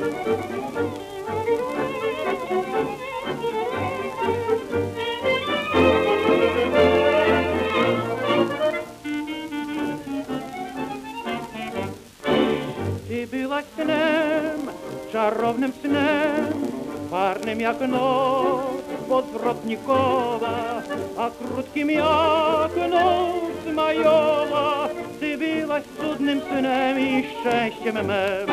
Ty byłaś snem, czarownym snem, parnym jak noc podwrotnikowa, a krótkim jak noc majowa. Ty byłaś cudnym snem i szczęściem mem.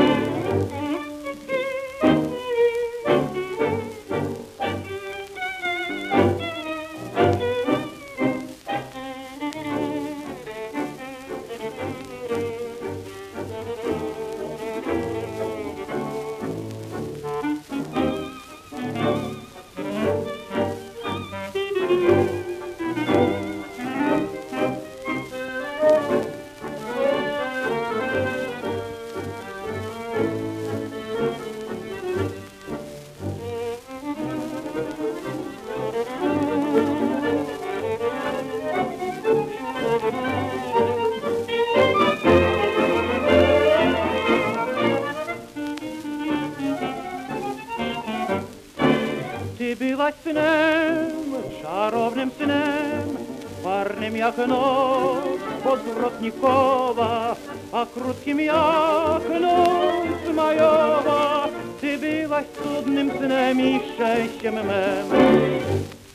Ty byłaś snem, czarownym snem, parnym jak noc podwrotnikowa, a krótkim jak noc majowa. Ty byłaś cudnym snem i szczęściem mem.